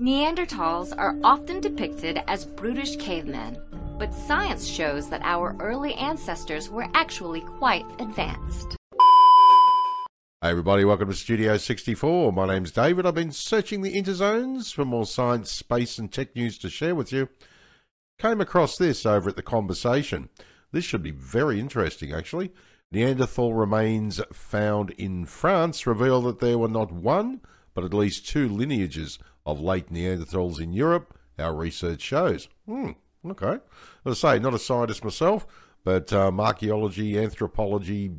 Neanderthals are often depicted as brutish cavemen, but science shows that our early ancestors were actually quite advanced. Hey everybody, welcome to Studio 64. My name's David. I've been searching the interzones for more science, space and tech news to share with you. Came across this over at The Conversation. This should be very interesting actually. Neanderthal remains found in France reveal that there were not one, but at least two lineages of late Neanderthals in Europe, our research shows. Okay. As I say, not a scientist myself, but archaeology, anthropology,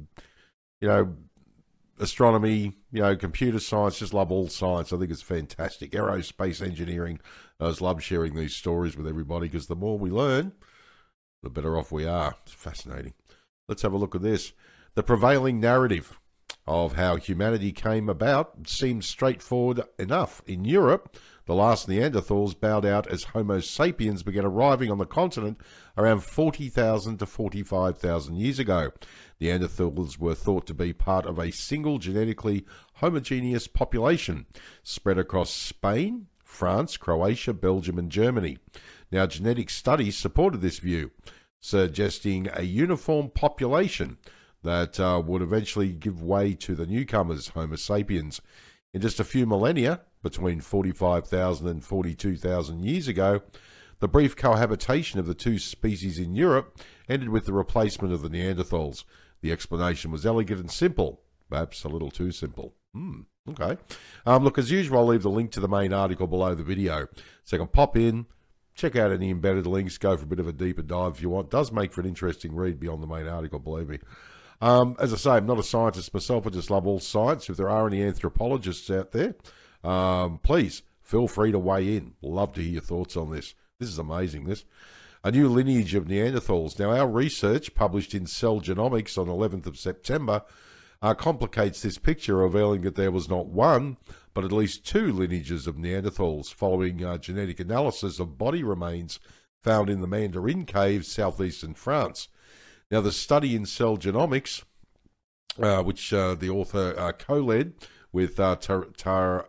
astronomy, computer science, just love all science. I think it's fantastic. Aerospace engineering, I just love sharing these stories with everybody because the more we learn, the better off we are. It's fascinating. Let's have a look at this. The prevailing narrative of how humanity came about seems straightforward enough. In Europe, the last Neanderthals bowed out as Homo sapiens began arriving on the continent around 40,000 to 45,000 years ago. Neanderthals were thought to be part of a single genetically homogeneous population spread across Spain, France, Croatia, Belgium and Germany. Now, genetic studies supported this view, suggesting a uniform population that would eventually give way to the newcomers, Homo sapiens. In just a few millennia, between 45,000 and 42,000 years ago, the brief cohabitation of the two species in Europe ended with the replacement of the Neanderthals. The explanation was elegant and simple, perhaps a little too simple. Okay. Look, as usual, I'll leave the link to the main article below the video, so you can pop in, check out any embedded links, go for a bit of a deeper dive if you want. It does make for an interesting read beyond the main article, believe me. As I say, I'm not a scientist myself. I just love all science. If there are any anthropologists out there, please feel free to weigh in. Love to hear your thoughts on this. This is amazing, this. A new lineage of Neanderthals. Now, our research, published in Cell Genomics on 11th of September, complicates this picture, revealing that there was not one, but at least two lineages of Neanderthals, following genetic analysis of body remains found in the Mandarin Cave, southeastern France. Now, the study in Cell Genomics, which the author co-led with Tarsika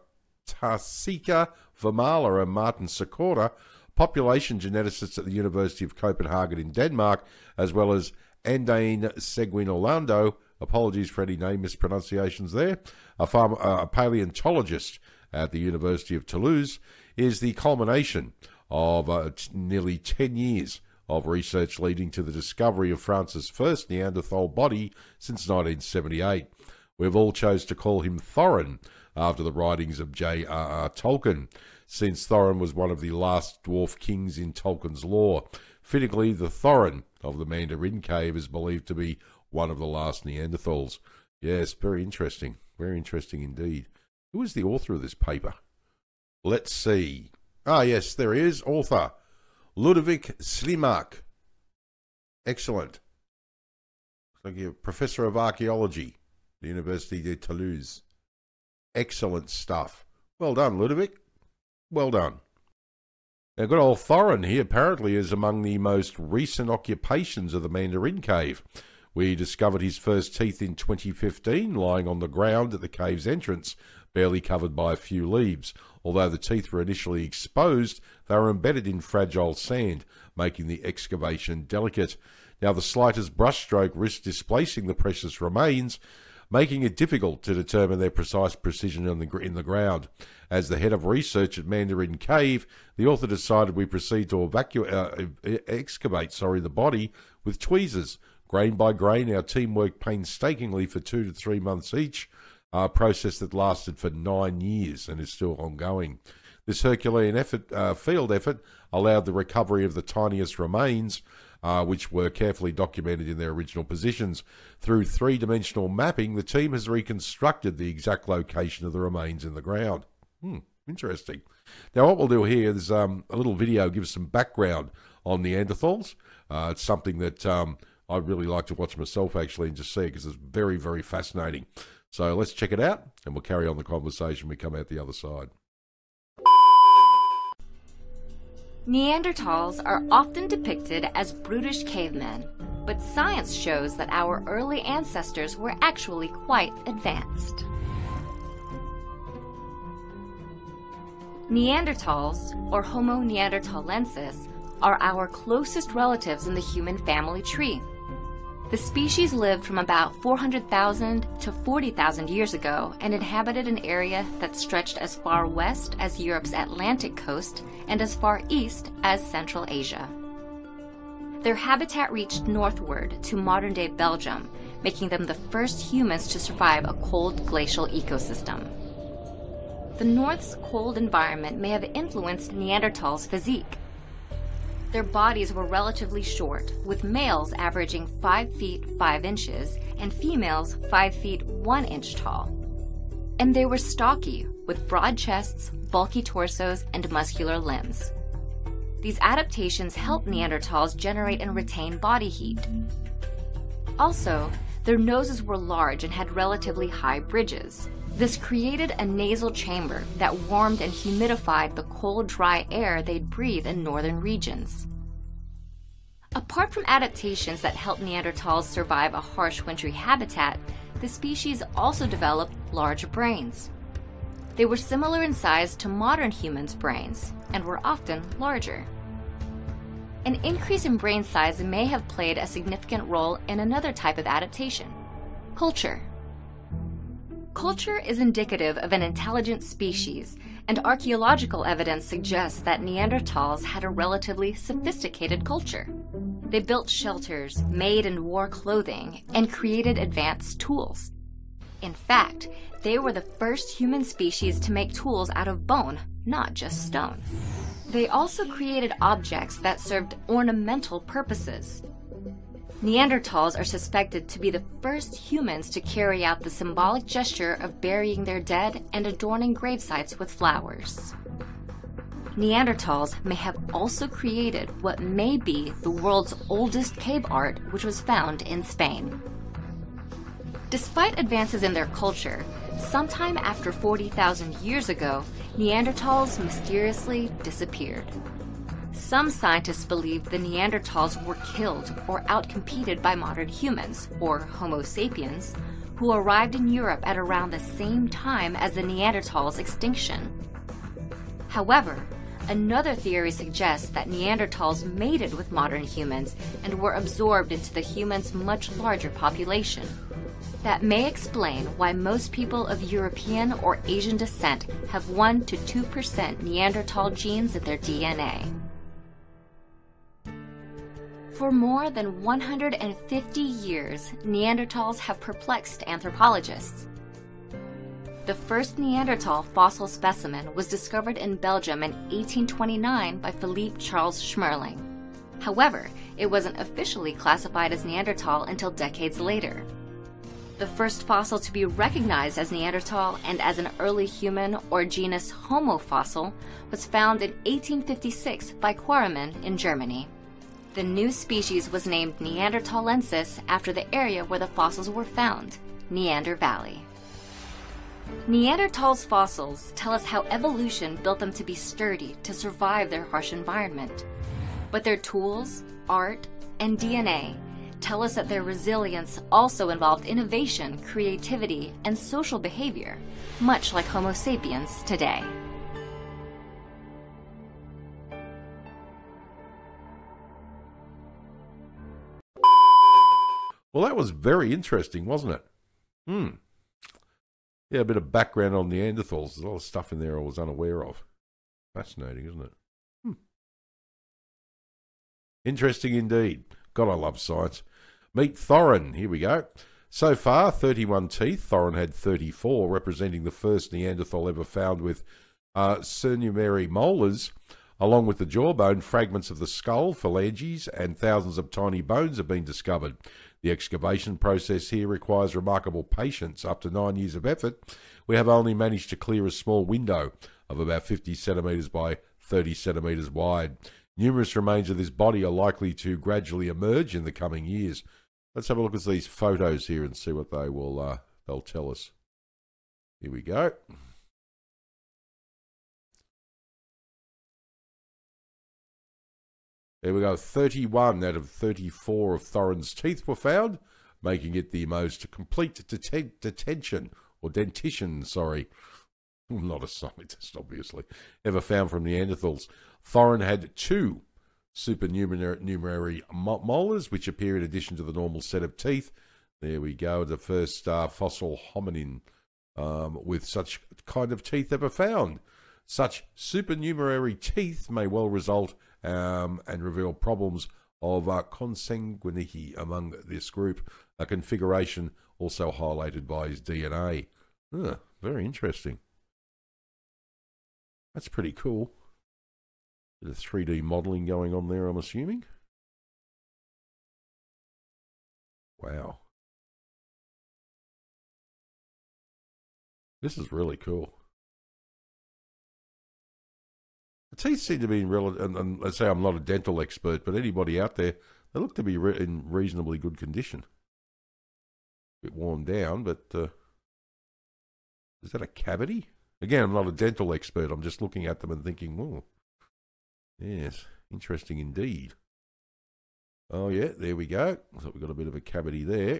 Vermaler and Martin Sikora, population geneticists at the University of Copenhagen in Denmark, as well as Andane Seguin Orlando, apologies for any name mispronunciations there, a paleontologist at the University of Toulouse, is the culmination of nearly 10 years of research leading to the discovery of France's first Neanderthal body since 1978. We've all chose to call him Thorin, after the writings of J.R.R. Tolkien, since Thorin was one of the last dwarf kings in Tolkien's lore. Fittingly, the Thorin of the Mandarin Cave is believed to be one of the last Neanderthals. Yes, very interesting indeed. Who is the author of this paper? Let's see. Yes, there he is, author Ludovic Slimak. Excellent. Thank you. Professor of Archaeology, the University de Toulouse. Excellent stuff. Well done, Ludovic. Well done. Now, good old Thorin here apparently is among the most recent occupations of the Mandarin Cave. We discovered his first teeth in 2015, lying on the ground at the cave's entrance, barely covered by a few leaves. Although the teeth were initially exposed, they were embedded in fragile sand, making the excavation delicate. Now, the slightest brushstroke risked displacing the precious remains, making it difficult to determine their precise precision in the ground. As the head of research at Mandarin Cave, the author decided we proceed to excavate the body with tweezers. Grain by grain, our team worked painstakingly for 2 to 3 months each, a process that lasted for 9 years and is still ongoing. This Herculean field effort allowed the recovery of the tiniest remains, which were carefully documented in their original positions. Through three-dimensional mapping, the team has reconstructed the exact location of the remains in the ground. Interesting. Now, what we'll do here is a little video, give some background on Neanderthals. It's something that I'd really like to watch myself, actually, and just see it, because it's very, very fascinating. So let's check it out, and we'll carry on the conversation when we come out the other side. Neanderthals are often depicted as brutish cavemen, but science shows that our early ancestors were actually quite advanced. Neanderthals, or Homo neanderthalensis, are our closest relatives in the human family tree. The species lived from about 400,000 to 40,000 years ago and inhabited an area that stretched as far west as Europe's Atlantic coast and as far east as Central Asia. Their habitat reached northward to modern-day Belgium, making them the first humans to survive a cold glacial ecosystem. The North's cold environment may have influenced Neanderthals' physique. Their bodies were relatively short, with males averaging 5 feet 5 inches and females 5 feet 1 inch tall. And they were stocky, with broad chests, bulky torsos, and muscular limbs. These adaptations helped Neanderthals generate and retain body heat. Also, their noses were large and had relatively high bridges. This created a nasal chamber that warmed and humidified the cold, dry air they'd breathe in northern regions. Apart from adaptations that helped Neanderthals survive a harsh wintry habitat, the species also developed large brains. They were similar in size to modern humans' brains and were often larger. An increase in brain size may have played a significant role in another type of adaptation: culture. Culture is indicative of an intelligent species, and archaeological evidence suggests that Neanderthals had a relatively sophisticated culture. They built shelters, made and wore clothing, and created advanced tools. In fact, they were the first human species to make tools out of bone, not just stone. They also created objects that served ornamental purposes. Neanderthals are suspected to be the first humans to carry out the symbolic gesture of burying their dead and adorning gravesites with flowers. Neanderthals may have also created what may be the world's oldest cave art, which was found in Spain. Despite advances in their culture, sometime after 40,000 years ago, Neanderthals mysteriously disappeared. Some scientists believe the Neanderthals were killed or outcompeted by modern humans, or Homo sapiens, who arrived in Europe at around the same time as the Neanderthals' extinction. However, another theory suggests that Neanderthals mated with modern humans and were absorbed into the humans' much larger population. That may explain why most people of European or Asian descent have 1 to 2% Neanderthal genes in their DNA. For more than 150 years, Neanderthals have perplexed anthropologists. The first Neanderthal fossil specimen was discovered in Belgium in 1829 by Philippe Charles Schmerling. However, it wasn't officially classified as Neanderthal until decades later. The first fossil to be recognized as Neanderthal and as an early human or genus Homo fossil was found in 1856 by Quaremann in Germany. The new species was named Neanderthalensis after the area where the fossils were found, Neander Valley. Neanderthals' fossils tell us how evolution built them to be sturdy to survive their harsh environment. But their tools, art, and DNA tell us that their resilience also involved innovation, creativity, and social behavior, much like Homo sapiens today. Well, that was very interesting, wasn't it? Yeah, a bit of background on Neanderthals. There's a lot of stuff in there I was unaware of. Fascinating, isn't it? Interesting indeed. God, I love science. Meet Thorin. Here we go. So far, 31 teeth. Thorin had 34, representing the first Neanderthal ever found with cernumary molars. Along with the jawbone, fragments of the skull, phalanges, and thousands of tiny bones have been discovered. The excavation process here requires remarkable patience. After 9 years of effort, we have only managed to clear a small window of about 50 centimetres by 30 centimetres wide. Numerous remains of this body are likely to gradually emerge in the coming years. Let's have a look at these photos here and see what they will they'll tell us. Here we go. There we go, 31 out of 34 of Thorin's teeth were found, making it the most complete dentition not a scientist, obviously, ever found from Neanderthals. Thorin had two supernumerary molars, which appear in addition to the normal set of teeth. There we go, the first fossil hominin with such kind of teeth ever found. Such supernumerary teeth may well result and reveal problems of consanguinity among this group, a configuration also highlighted by his DNA. Very interesting. That's pretty cool. Bit of 3D modelling going on there, I'm assuming. Wow. This is really cool. The teeth seem to be in and let's say I'm not a dental expert, but anybody out there, they look to be in reasonably good condition. A bit worn down, but is that a cavity? Again, I'm not a dental expert. I'm just looking at them and thinking, well, yes, interesting indeed. Oh, yeah, there we go. So we've got a bit of a cavity there.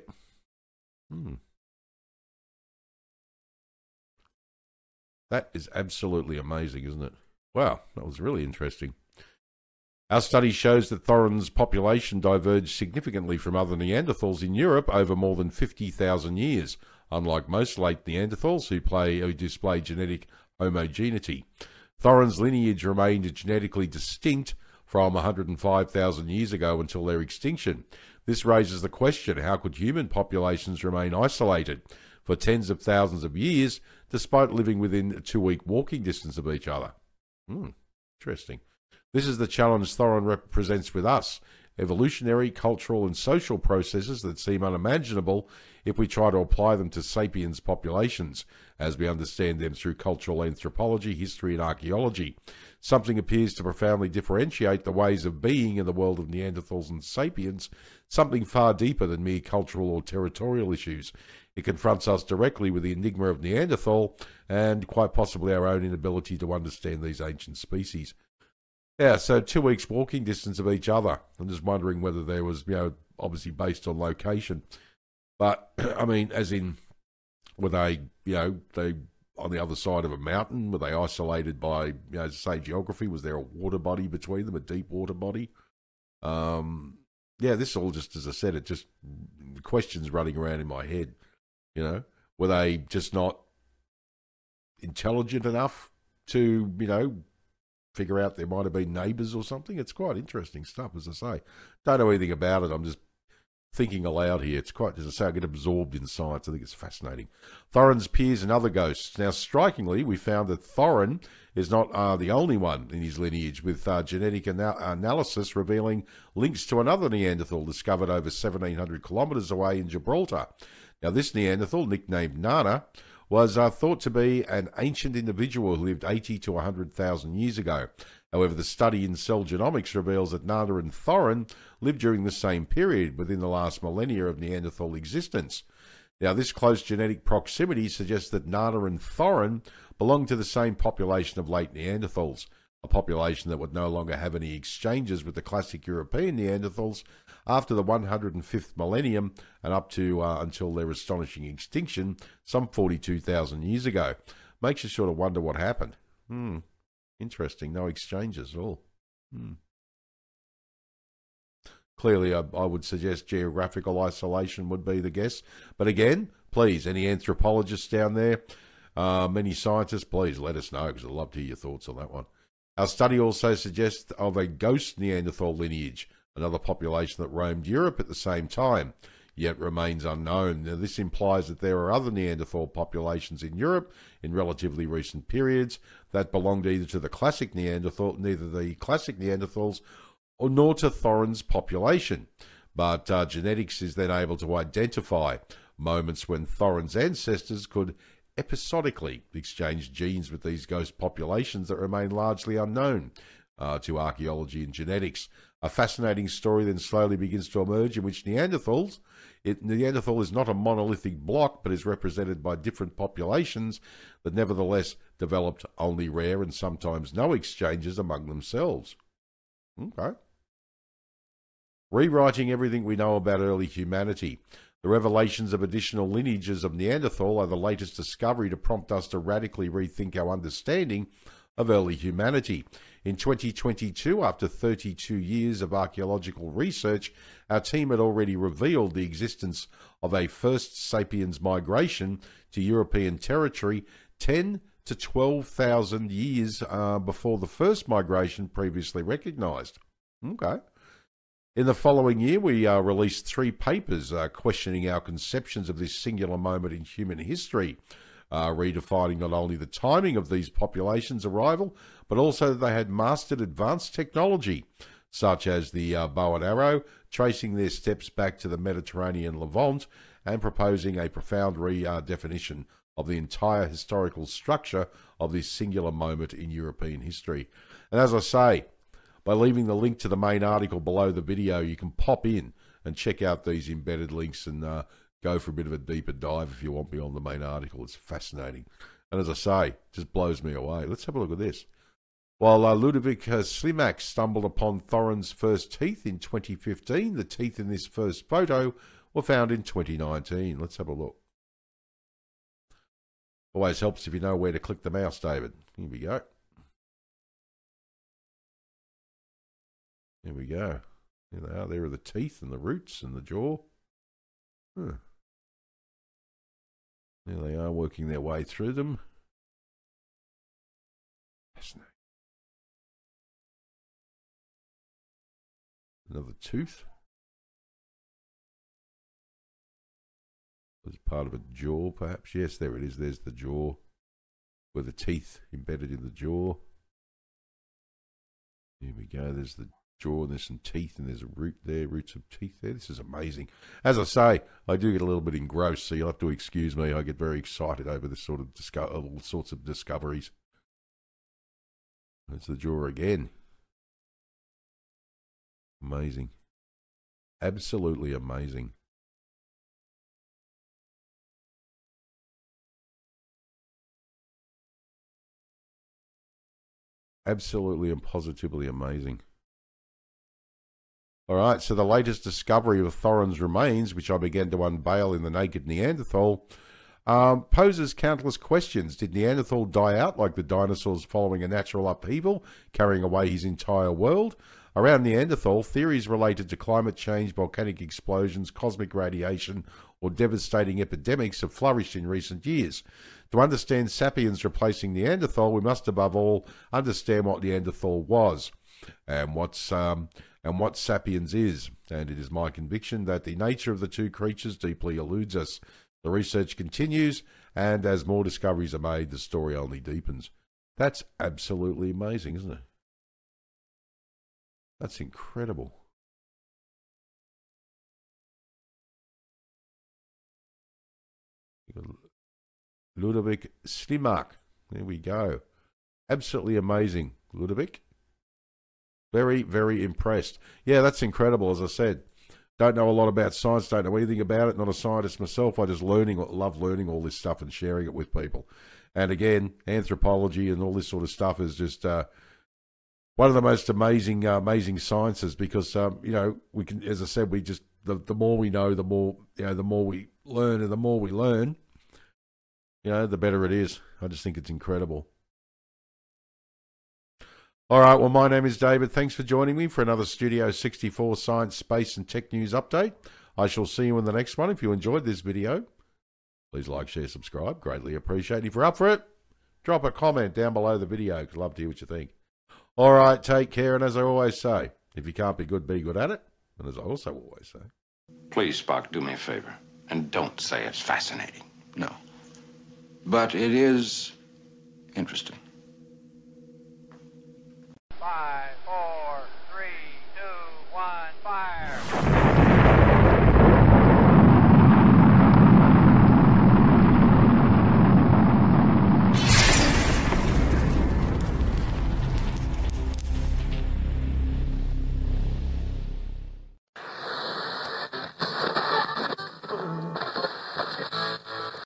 That is absolutely amazing, isn't it? Wow, that was really interesting. Our study shows that Thorin's population diverged significantly from other Neanderthals in Europe over more than 50,000 years, unlike most late Neanderthals who display genetic homogeneity. Thorin's lineage remained genetically distinct from 105,000 years ago until their extinction. This raises the question, how could human populations remain isolated for tens of thousands of years despite living within a 2-week walking distance of each other? Interesting. This is the challenge Thorin represents with us. Evolutionary, cultural and social processes that seem unimaginable if we try to apply them to sapiens populations, as we understand them through cultural anthropology, history and archaeology. Something appears to profoundly differentiate the ways of being in the world of Neanderthals and sapiens, something far deeper than mere cultural or territorial issues. It confronts us directly with the enigma of Neanderthal and quite possibly our own inability to understand these ancient species. Yeah, so 2 weeks walking distance of each other. I'm just wondering whether there was, obviously based on location. But, I mean, as in, were they, they on the other side of a mountain? Were they isolated by, say, geography? Was there a water body between them, a deep water body? This all just, as I said, it just, questions running around in my head. Were they just not intelligent enough to, figure out there might have been neighbours or something? It's quite interesting stuff, as I say. Don't know anything about it. I'm just thinking aloud here. It's quite, as I say, I get absorbed in science. I think it's fascinating. Thorin's peers and other ghosts. Now, strikingly, we found that Thorin is not the only one in his lineage, with genetic analysis revealing links to another Neanderthal discovered over 1,700 kilometres away in Gibraltar. Now, this Neanderthal, nicknamed Nana, was thought to be an ancient individual who lived 80 to 100,000 years ago. However, the study in cell genomics reveals that Nana and Thorin lived during the same period within the last millennia of Neanderthal existence. Now, this close genetic proximity suggests that Nana and Thorin belong to the same population of late Neanderthals, a population that would no longer have any exchanges with the classic European Neanderthals after the 105th millennium and up to until their astonishing extinction some 42,000 years ago. Makes you sort of wonder what happened. Interesting. No exchanges at all. Clearly, I would suggest geographical isolation would be the guess. But again, please, any anthropologists down there, many scientists, please let us know, because I'd love to hear your thoughts on that one. Our study also suggests of a ghost Neanderthal lineage, another population that roamed Europe at the same time, yet remains unknown. Now, this implies that there are other Neanderthal populations in Europe in relatively recent periods that belonged either to the classic Neanderthal, neither the classic Neanderthals nor to Thorin's population. But genetics is then able to identify moments when Thorin's ancestors could episodically exchange genes with these ghost populations that remain largely unknown to archaeology and genetics. A fascinating story then slowly begins to emerge in which Neanderthal is not a monolithic block, but is represented by different populations that nevertheless developed only rare and sometimes no exchanges among themselves. Okay. rewriting everything we know about early humanity. The revelations of additional lineages of Neanderthal are the latest discovery to prompt us to radically rethink our understanding of early humanity. In 2022, after 32 years of archaeological research, our team had already revealed the existence of a first sapiens migration to European territory 10 to 12,000 years before the first migration previously recognised. Okay. In the following year, we released 3 papers questioning our conceptions of this singular moment in human history, redefining not only the timing of these populations' arrival, but also that they had mastered advanced technology, such as the bow and arrow, tracing their steps back to the Mediterranean Levant, and proposing a profound redefinition of the entire historical structure of this singular moment in European history. And as I say, by leaving the link to the main article below the video, you can pop in and check out these embedded links and go for a bit of a deeper dive if you want beyond the main article. It's fascinating. And as I say, it just blows me away. Let's have a look at this. While Ludovic Slimak stumbled upon Thorin's first teeth in 2015, the teeth in this first photo were found in 2019. Let's have a look. Always helps if you know where to click the mouse, David. Here we go. There we go. There they are. There are the teeth and the roots and the jaw. There they are, working their way through them. Fascinating. Another tooth. Was part of a jaw, perhaps? Yes, there it is. There's the jaw, with the teeth embedded in the jaw. Here we go. There's the jaw, and there's some teeth, and there's a root there, roots of teeth there. This is amazing. As I say, I do get a little bit engrossed, so you'll have to excuse me. I get very excited over this sort of all sorts of discoveries. There's the jaw again. Amazing. Absolutely amazing. Absolutely and positively amazing. All right, so the latest discovery of Thorin's remains, which I began to unveil in The Naked Neanderthal, poses countless questions. Did Neanderthal die out like the dinosaurs following a natural upheaval, carrying away his entire world? Around Neanderthal, theories related to climate change, volcanic explosions, cosmic radiation, or devastating epidemics have flourished in recent years. To understand sapiens replacing Neanderthal, we must above all understand what Neanderthal was and what sapiens is. And it is my conviction that the nature of the two creatures deeply eludes us. The research continues, and as more discoveries are made, the story only deepens. That's absolutely amazing, isn't it? That's incredible. Ludovic Slimak. There we go. Absolutely amazing, Ludovic. Very, very impressed. Yeah, that's incredible, as I said. Don't know a lot about science, don't know anything about it. Not a scientist myself. I just love learning all this stuff and sharing it with people. And again, anthropology and all this sort of stuff is just one of the most amazing sciences because, we can, as I said, we just, the more we know, the more we learn, and the more we learn, the better it is. I just think it's incredible. All right, well, my name is David. Thanks for joining me for another Studio 64 Science, Space and Tech News update. I shall see you in the next one. If you enjoyed this video, please like, share, subscribe. Greatly appreciate it. If you're up for it, drop a comment down below the video. I'd love to hear what you think. All right, take care. And as I always say, if you can't be good at it. And as I also always say, please, Spock, do me a favor. And don't say it's fascinating. No. But it is interesting. 5, 4,